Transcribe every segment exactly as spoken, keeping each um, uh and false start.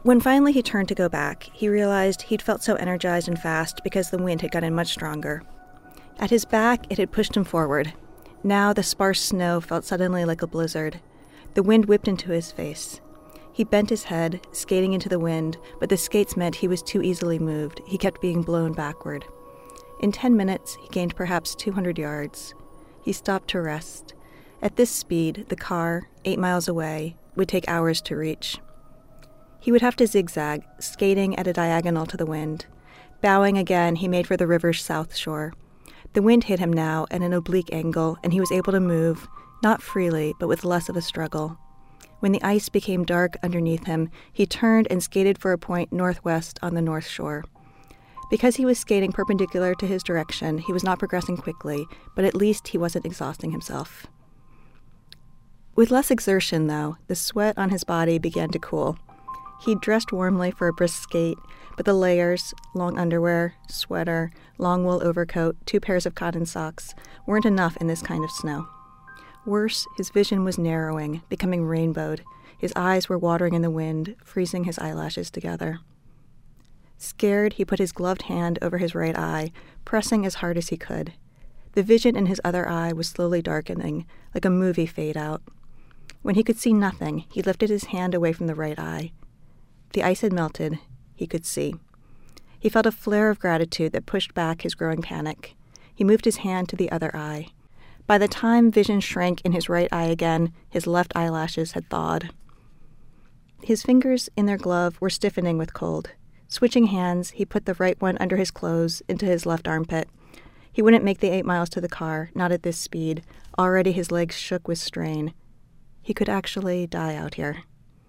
When finally he turned to go back, he realized he'd felt so energized and fast because the wind had gotten much stronger. At his back, it had pushed him forward. Now the sparse snow felt suddenly like a blizzard. The wind whipped into his face. He bent his head, skating into the wind, but the skates meant he was too easily moved. He kept being blown backward. In ten minutes, he gained perhaps two hundred yards. He stopped to rest. At this speed, the car, eight miles away, would take hours to reach. He would have to zigzag, skating at a diagonal to the wind. Bowing again, he made for the river's south shore. The wind hit him now at an oblique angle, and he was able to move, not freely, but with less of a struggle. When the ice became dark underneath him, he turned and skated for a point northwest on the north shore. Because he was skating perpendicular to his direction, he was not progressing quickly, but at least he wasn't exhausting himself. With less exertion, though, the sweat on his body began to cool. He dressed warmly for a brisk skate, but the layers, long underwear, sweater, long wool overcoat, two pairs of cotton socks, weren't enough in this kind of snow. Worse, his vision was narrowing, becoming rainbowed. His eyes were watering in the wind, freezing his eyelashes together. Scared, he put his gloved hand over his right eye, pressing as hard as he could. The vision in his other eye was slowly darkening, like a movie fade out. When he could see nothing, he lifted his hand away from the right eye. The ice had melted. He could see. He felt a flare of gratitude that pushed back his growing panic. He moved his hand to the other eye. By the time vision shrank in his right eye again, his left eyelashes had thawed. His fingers in their glove were stiffening with cold. Switching hands, he put the right one under his clothes into his left armpit. He wouldn't make the eight miles to the car, not at this speed. Already his legs shook with strain. He could actually die out here.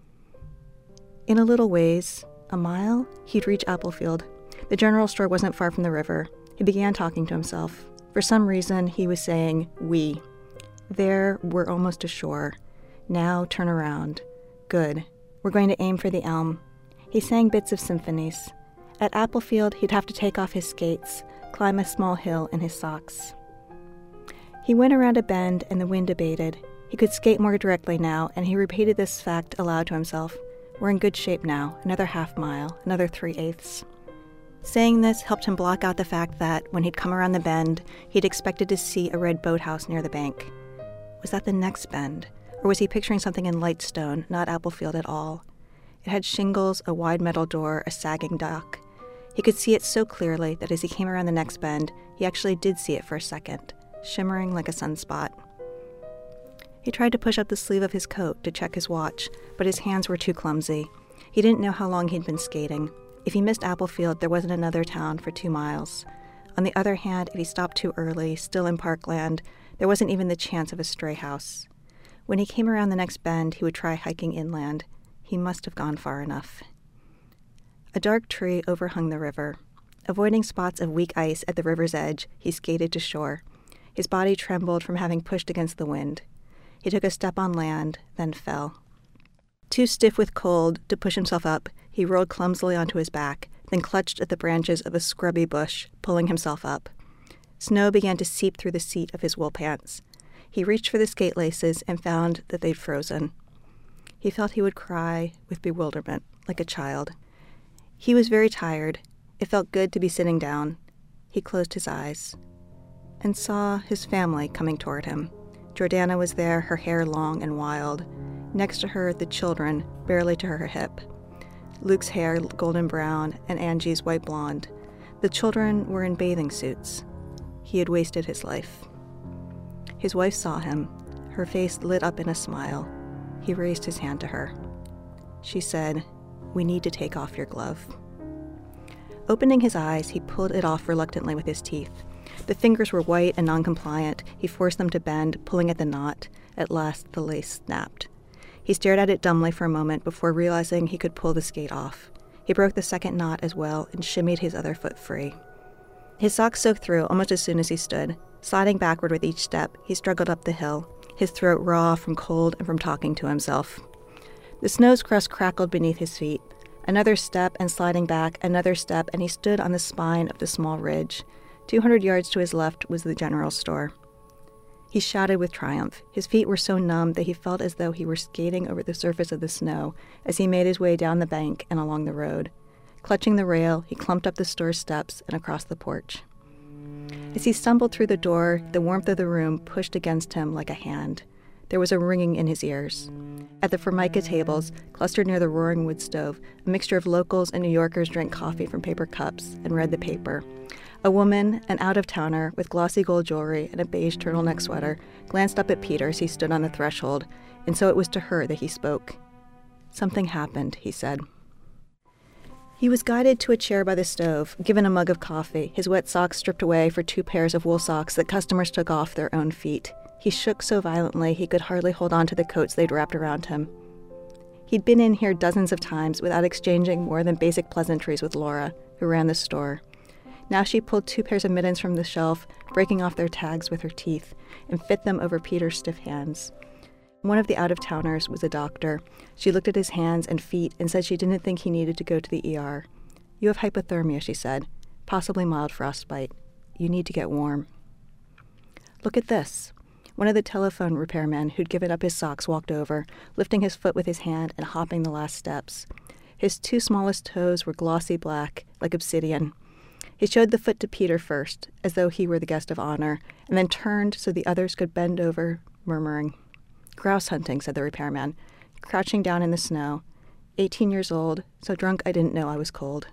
In a little ways, a mile, he'd reach Applefield. The general store wasn't far from the river. He began talking to himself. For some reason, he was saying, we. There, we're almost ashore. Now, turn around. Good. We're going to aim for the elm. He sang bits of symphonies. At Applefield, he'd have to take off his skates, climb a small hill in his socks. He went around a bend and the wind abated. He could skate more directly now, and he repeated this fact aloud to himself. We're in good shape now. Another half mile, another three-eighths. Saying this helped him block out the fact that, when he'd come around the bend, he'd expected to see a red boathouse near the bank. Was that the next bend? Or was he picturing something in Lightstone, not Applefield at all? It had shingles, a wide metal door, a sagging dock. He could see it so clearly that as he came around the next bend, he actually did see it for a second, shimmering like a sunspot. He tried to push up the sleeve of his coat to check his watch, but his hands were too clumsy. He didn't know how long he'd been skating. If he missed Applefield, there wasn't another town for two miles. On the other hand, if he stopped too early, still in Parkland, there wasn't even the chance of a stray house. When he came around the next bend, he would try hiking inland. He must have gone far enough. A dark tree overhung the river. Avoiding spots of weak ice at the river's edge, he skated to shore. His body trembled from having pushed against the wind. He took a step on land, then fell. Too stiff with cold to push himself up, he rolled clumsily onto his back, then clutched at the branches of a scrubby bush, pulling himself up. Snow began to seep through the seat of his wool pants. He reached for the skate laces and found that they'd frozen. He felt he would cry with bewilderment, like a child. He was very tired. It felt good to be sitting down. He closed his eyes and saw his family coming toward him. Jordana was there, her hair long and wild. Next to her, the children, barely to her hip. Luke's hair golden brown and Angie's white blonde. The children were in bathing suits. He had wasted his life. His wife saw him. Her face lit up in a smile. He raised his hand to her. She said, "We need to take off your glove." Opening his eyes, he pulled it off reluctantly with his teeth. The fingers were white and non-compliant. He forced them to bend, pulling at the knot. At last, the lace snapped. He stared at it dumbly for a moment before realizing he could pull the skate off. He broke the second knot as well and shimmied his other foot free. His socks soaked through almost as soon as he stood. Sliding backward with each step, he struggled up the hill, his throat raw from cold and from talking to himself. The snow's crust crackled beneath his feet. Another step and sliding back, another step, and he stood on the spine of the small ridge. Two hundred yards to his left was the general store. He He shouted with triumph. His feet were so numb that he felt as though he were skating over the surface of the snow as he made his way down the bank and along the road. Clutching the rail, he clumped up the store steps and across the porch. As he stumbled through the door, the warmth of the room pushed against him like a hand. There was a ringing in his ears. At the Formica tables, clustered near the roaring wood stove, a mixture of locals and New Yorkers drank coffee from paper cups and read the paper. A woman, an out-of-towner with glossy gold jewelry and a beige turtleneck sweater, glanced up at Peter as he stood on the threshold, and so it was to her that he spoke. "Something happened," he said. He was guided to a chair by the stove, given a mug of coffee, his wet socks stripped away for two pairs of wool socks that customers took off their own feet. He shook so violently he could hardly hold on to the coats they'd wrapped around him. He'd been in here dozens of times without exchanging more than basic pleasantries with Laura, who ran the store. Now she pulled two pairs of mittens from the shelf, breaking off their tags with her teeth, and fit them over Peter's stiff hands. One of the out-of-towners was a doctor. She looked at his hands and feet and said she didn't think he needed to go to the E R. "You have hypothermia," she said. "Possibly mild frostbite. You need to get warm." "Look at this." One of the telephone repairmen who'd given up his socks walked over, lifting his foot with his hand and hopping the last steps. His two smallest toes were glossy black, like obsidian. He showed the foot to Peter first, as though he were the guest of honor, and then turned so the others could bend over, murmuring. "Grouse hunting," said the repairman, crouching down in the snow. Eighteen years old, so drunk I didn't know I was cold.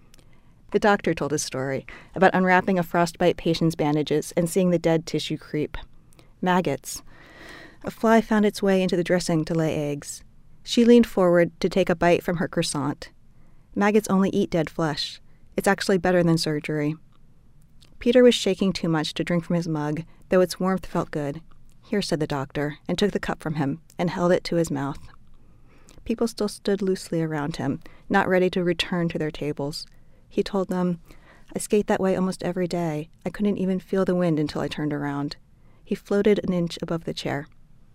The doctor told his story, about unwrapping a frostbite patient's bandages and seeing the dead tissue creep. Maggots. A fly found its way into the dressing to lay eggs. She leaned forward to take a bite from her croissant. Maggots only eat dead flesh. It's actually better than surgery. Peter was shaking too much to drink from his mug, though its warmth felt good. "Here," said the doctor, and took the cup from him and held it to his mouth. People still stood loosely around him, not ready to return to their tables. He told them, "I skate that way almost every day. I couldn't even feel the wind until I turned around." He floated an inch above the chair.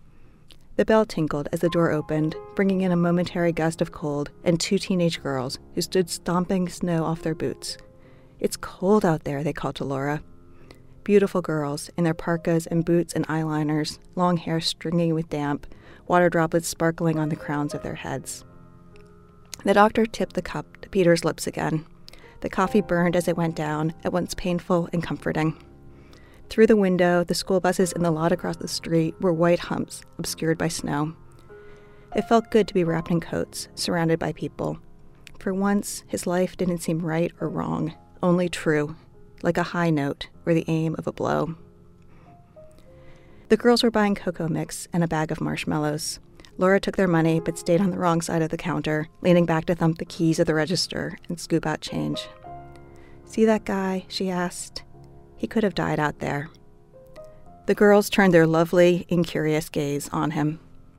The bell tinkled as the door opened, bringing in a momentary gust of cold and two teenage girls who stood stomping snow off their boots. "It's cold out there," they called to Laura. Beautiful girls in their parkas and boots and eyeliners, long hair stringing with damp, water droplets sparkling on the crowns of their heads. The doctor tipped the cup to Peter's lips again. The coffee burned as it went down, at once painful and comforting. Through the window, the school buses in the lot across the street were white humps obscured by snow. It felt good to be wrapped in coats, surrounded by people. For once, his life didn't seem right or wrong, only true, like a high note or the aim of a blow. The girls were buying cocoa mix and a bag of marshmallows. Laura took their money but stayed on the wrong side of the counter, leaning back to thump the keys of the register and scoop out change. "See that guy?" she asked. He could have died out there. The girls turned their lovely, incurious gaze on him.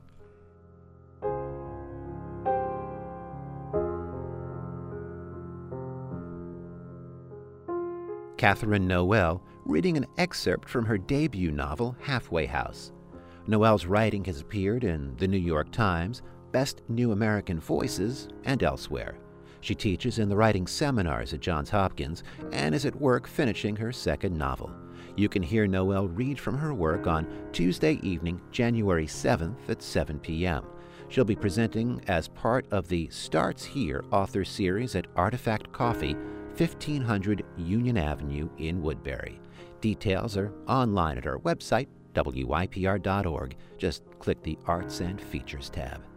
Catherine Noel reading an excerpt from her debut novel, Halfway House. Noel's writing has appeared in The New York Times, Best New American Voices, and elsewhere. She teaches in the writing seminars at Johns Hopkins and is at work finishing her second novel. You can hear Noel read from her work on Tuesday evening, January seventh at seven p.m. She'll be presenting as part of the Starts Here author series at Artifact Coffee, fifteen hundred Union Avenue in Woodbury. Details are online at our website, W Y P R dot org. Just click the Arts and Features tab.